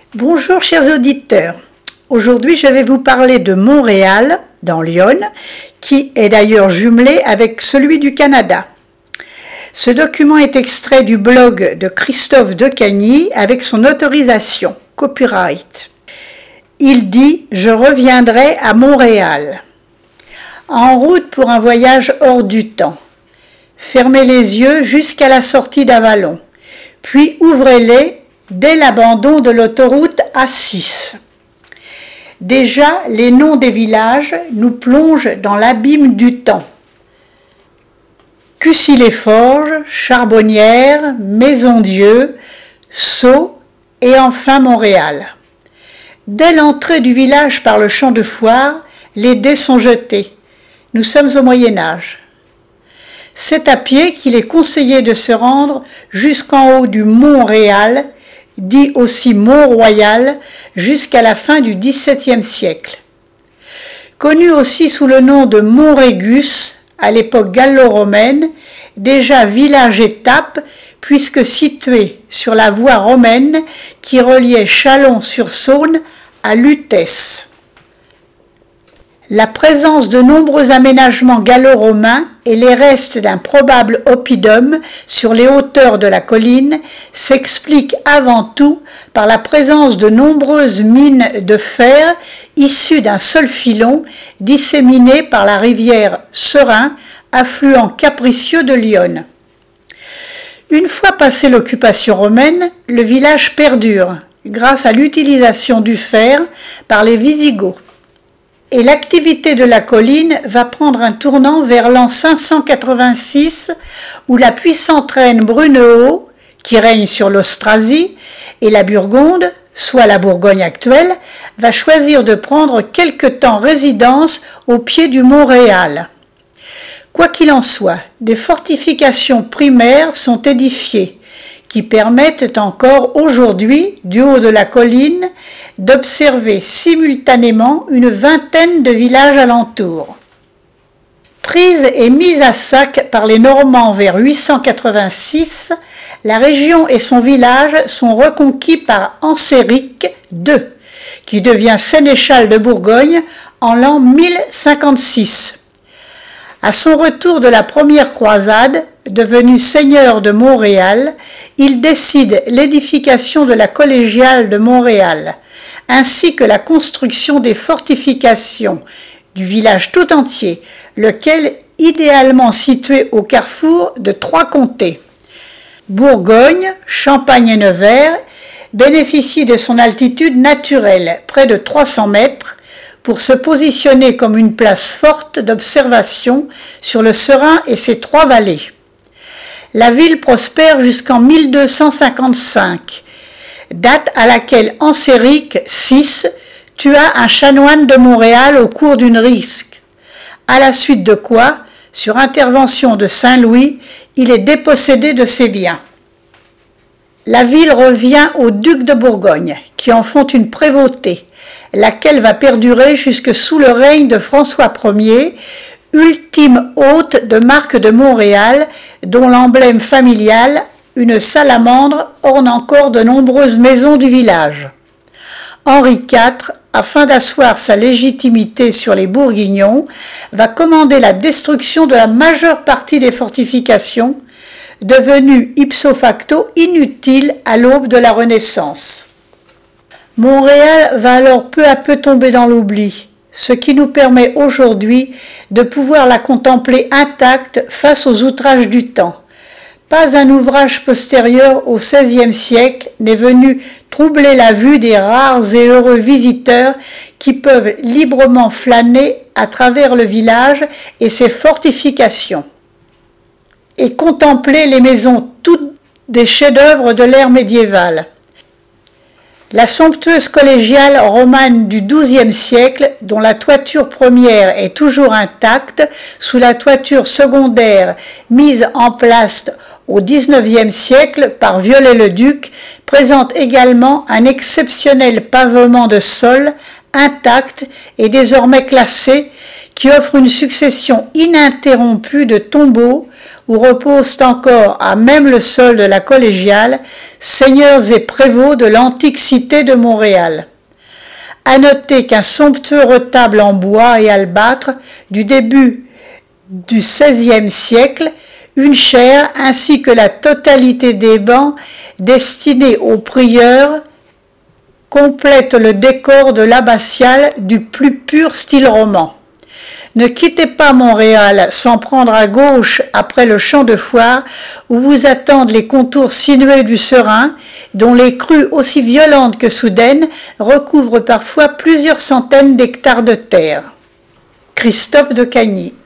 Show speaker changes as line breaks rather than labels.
Bonjour chers auditeurs, aujourd'hui je vais vous parler de Montréal, dans l'Yonne, qui est d'ailleurs jumelé avec celui du Canada. Ce document est extrait du blog de Christophe Decagny avec son autorisation, copyright. Il dit « Je reviendrai à Montréal ». En route pour un voyage hors du temps. Fermez les yeux jusqu'à la sortie d'Avalon, puis ouvrez-les dès l'abandon de l'autoroute A6. Déjà, les noms des villages nous plongent dans l'abîme du temps. Cussy-les-Forges, Charbonnières, Maison-Dieu, Sceaux et enfin Montréal. Dès l'entrée du village par le champ de foire, les dés sont jetés. Nous sommes au Moyen-Âge. C'est à pied qu'il est conseillé de se rendre jusqu'en haut du Mont-Réal, dit aussi Mont-Royal, jusqu'à la fin du XVIIe siècle. Connu aussi sous le nom de Mont-Régus, à l'époque gallo-romaine, déjà village-étape, puisque situé sur la voie romaine qui reliait Chalon-sur-Saône à Lutèce. La présence de nombreux aménagements gallo-romains et les restes d'un probable oppidum sur les hauteurs de la colline s'expliquent avant tout par la présence de nombreuses mines de fer issues d'un seul filon disséminées par la rivière Serein, affluent capricieux de l'Yonne. Une fois passée l'occupation romaine, le village perdure grâce à l'utilisation du fer par les Wisigoths. Et l'activité de la colline va prendre un tournant vers l'an 586 où la puissante reine Brunehaut, qui règne sur l'Austrasie, et la Burgonde, soit la Bourgogne actuelle, va choisir de prendre quelque temps résidence au pied du Mont-Réal. Quoi qu'il en soit, des fortifications primaires sont édifiées, qui permettent encore aujourd'hui, du haut de la colline, d'observer simultanément une vingtaine de villages alentours. Prise et mise à sac par les Normands vers 886, la région et son village sont reconquis par Anséric II, qui devient sénéchal de Bourgogne en l'an 1056. À son retour de la première croisade, devenu seigneur de Montréal, il décide l'édification de la collégiale de Montréal, ainsi que la construction des fortifications du village tout entier, lequel idéalement situé au carrefour de trois comtés. Bourgogne, Champagne et Nevers bénéficient de son altitude naturelle, près de 300 mètres, pour se positionner comme une place forte d'observation sur le Serein et ses trois vallées. La ville prospère jusqu'en 1255, date à laquelle Anséric VI tua un chanoine de Montréal au cours d'une risque, à la suite de quoi, sur intervention de Saint-Louis, il est dépossédé de ses biens. La ville revient aux ducs de Bourgogne, qui en font une prévôté, laquelle va perdurer jusque sous le règne de François Ier, ultime hôte de Marc de Montréal, dont l'emblème familial, une salamandre, orne encore de nombreuses maisons du village. Henri IV, afin d'asseoir sa légitimité sur les Bourguignons, va commander la destruction de la majeure partie des fortifications, devenues ipso facto inutiles à l'aube de la Renaissance. Montréal va alors peu à peu tomber dans l'oubli, ce qui nous permet aujourd'hui de pouvoir la contempler intacte face aux outrages du temps. Pas un ouvrage postérieur au XVIe siècle n'est venu troubler la vue des rares et heureux visiteurs qui peuvent librement flâner à travers le village et ses fortifications et contempler les maisons toutes des chefs-d'œuvre de l'ère médiévale. La somptueuse collégiale romane du XIIe siècle, dont la toiture première est toujours intacte, sous la toiture secondaire mise en place au XIXe siècle par Viollet-le-Duc, présente également un exceptionnel pavement de sol intact et désormais classé, qui offre une succession ininterrompue de tombeaux où reposent encore, à même le sol de la collégiale, seigneurs et prévôts de l'antique cité de Montréal. À noter qu'un somptueux retable en bois et albâtre du début du XVIe siècle, une chaire ainsi que la totalité des bancs destinés aux prieurs complètent le décor de l'abbatiale du plus pur style roman. Ne quittez pas Montréal sans prendre à gauche après le champ de foire où vous attendent les contours sinueux du Serein, dont les crues aussi violentes que soudaines recouvrent parfois plusieurs centaines d'hectares de terre. Christophe de Cagny.